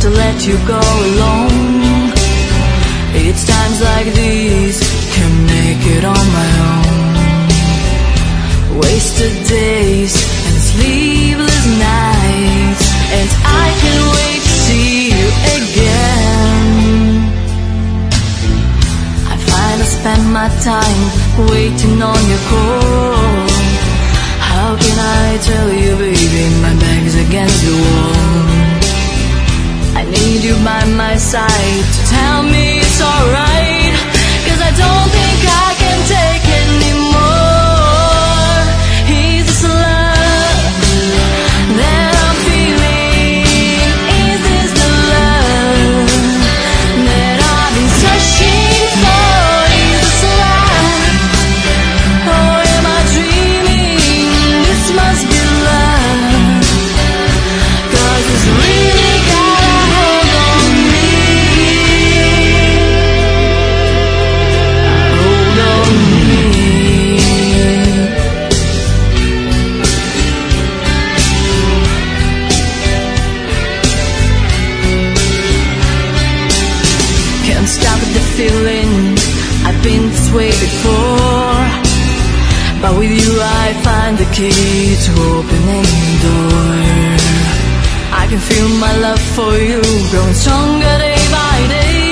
to let you go alone. It's times like these can make it on my own. Wasted days and sleepless nights, and I can't wait to see you again. I finally spend my time waiting on your call. How can I tell you, baby, my back's against the wall. I need you by my side to tell me it's alright, 'cause I don't think I can take anymore. Is this love that I'm feeling? Is this the love that I've been searching for? Is this love, or am I dreaming? This must be love, 'cause it's really got a hold on me. Hold on me. Can't stop the feeling, I've been this way before, but with you I find the key to open any door. I can feel my love for you growing stronger day by day.